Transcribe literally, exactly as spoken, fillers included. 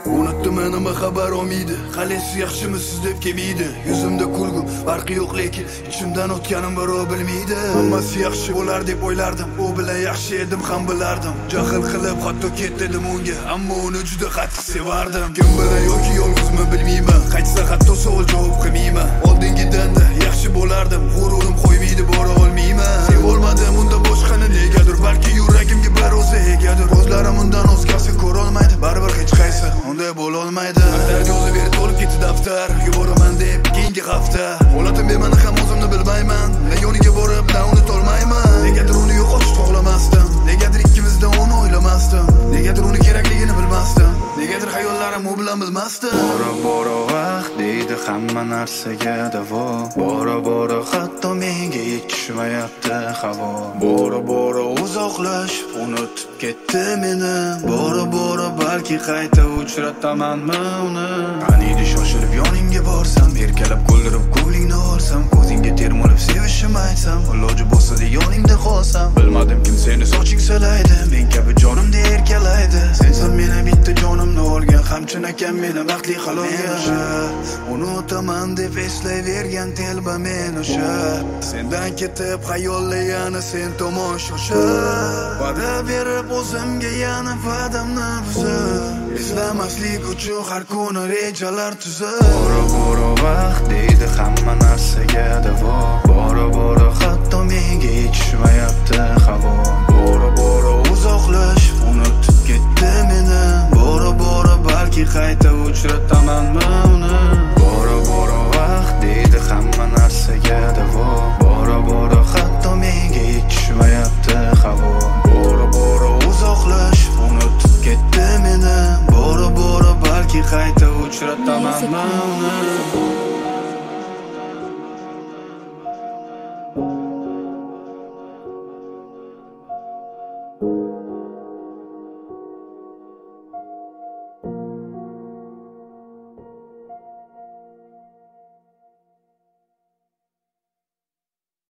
Unutdim nima xabar olmaydi, qalasi yaxshimisiz deb kelmaydi. Yuzimda kulgu, farqi yo'q lekin ichimdan o'tganim birov bilmaydi. Hammasi yaxshi bo'lar deb o'ylardim, u bilan yaxshi edim ham bilardim. Jahl qilib hatto ketdim unga, ammo uni juda qattiq sevardim. Kim bilan yoki yolg'izmi bilmayman, qaytsa hatto savol javob qilmayman. Oldingidan-da yaxshi bo'lardim, g'ururim qo'ymaydi, bora olmayman. Sevolmadim unda boshqani negadir, balki yuragimga bir o'zi egadir. Ko'zlarim undan o'zgasi ko'ra olmaydi, baribir hech qaysi unday bo'la olmaydi. Daftarga o'zi berib to'lib ketdi daftar, yuboraman deb keyingi hafta. Holatim bemani ham o'zimni bilmayman, men yo'liga borib na uni tolmayman. Negadir uni yo'qotib xohlamasdim, negadir ikkimizda uni o'ylamasdim, negadir uni kerakligini bilmasdim, negadir xayollarim u bilan bilmasdim. Bora bora vaqt deydi hamma narsaga davo, bora bora hatto menga yetishmayapti havo. Bora bora uzoqlashib unutib ketdi meni, bora bora balki qayta uchratamanmi uni. Qaniydi shoshilib yoningga borsam, erkalab qo'ldirib ko'nglingni olsam, ko'zingga termulib sevishim aytsam, iloji bo'lsa-da yoningda qolsam. Bilmadim kim seni soching solaydi, men kabi jonimda erkalaydi. Sensan meni bitta jonimni olgan, hamchin akam meni baxtli qilgan. Unutaman deb eslayvergan telba men o'sha, sendan ketib xayollagani sen tomon shoshib, va'da berib o'zimga yana va'damni buzib, eslamaslik uchun har kuni rejalar tuzib. Bora bora vaqt deydi hamma narsaga davo, bora bora hatto menga yetishmayapti havo. Bora bora uzoqlashib unutib ketdi meni, bora bora balki qayta uchratamanmi uni. Bora bora vaqt deydi hamma narsaga davo, bora bora hatto menga yetishmayapti havo. Bora bora uzoqlashib unutib ketdi meni, bora bora balki qayta uchratamanmi uni.